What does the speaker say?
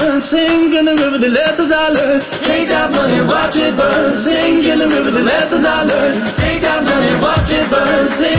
burn, sing in the river to let the dollar. Take that money, watch it burn, sing in the river to let the dollar. Take that money, watch it burn, sing.